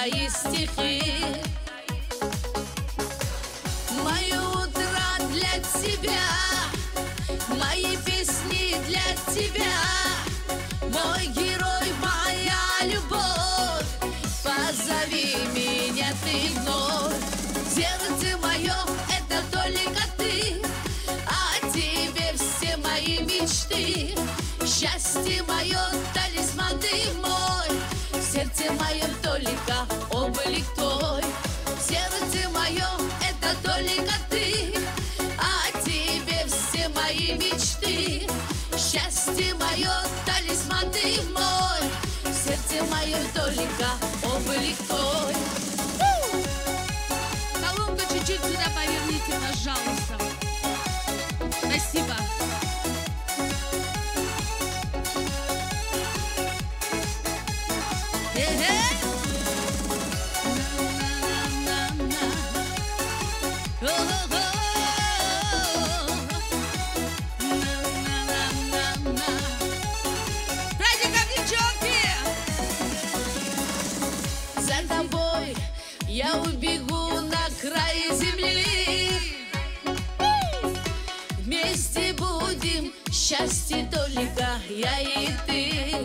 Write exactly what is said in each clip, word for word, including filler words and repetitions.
мои стихи. Мои утра для тебя, мои песни для тебя, мой герой, моя любовь, позови меня ты вновь. Сердце мое — это только ты, а тебе все мои мечты. Счастье мое, талисман ты мой, в сердце моем только облик твой. Сердце мое — это только ты, а тебе все мои мечты. Счастье мое, талисман ты мой, в сердце моем только облик твой. Колонку чуть-чуть сюда поверните, пожалуйста. Спасибо. За тобой я убегу на край земли. Вместе будем, счастье только я и ты.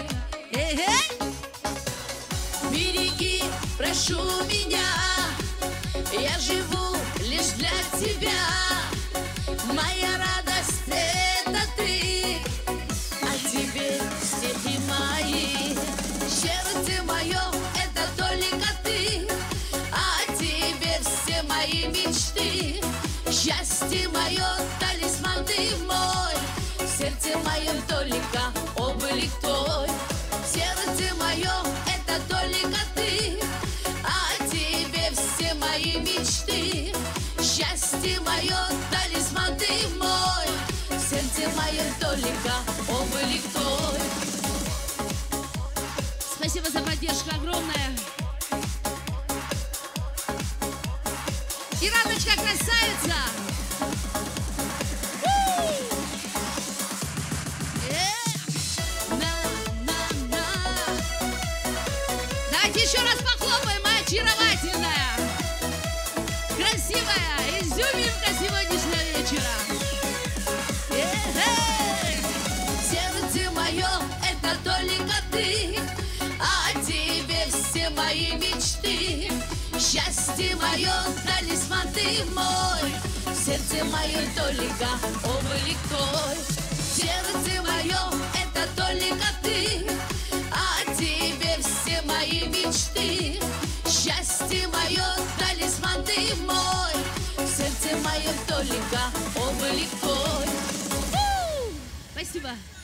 Береги, прошу меня, я живу лишь для тебя. Моя радость — это ты, а тебе стихи мои. Сердце мое — это только ты, а тебе все мои мечты. Счастье мое, талисман ты мой, в сердце моем только облик твой. Сердце мое — это только ты, а тебе все мои мечты. Счастье мое, талисман ты мой, в сердце моем только облик твой. Спасибо за поддержку огромное. Ираночка красавица. Давайте еще раз похлопаем, моя очаровательная, красивая изюминка сегодняшнего вечера. Сердце мое — это только ты, а тебе все мои мечты. Счастье мое, талисман ты мой, в сердце моем только облик твой. Сердце мое — это только ты, а тебе все мои мечты. Счастье мое, талисман ты мой, в сердце моем только облик твой. Спасибо.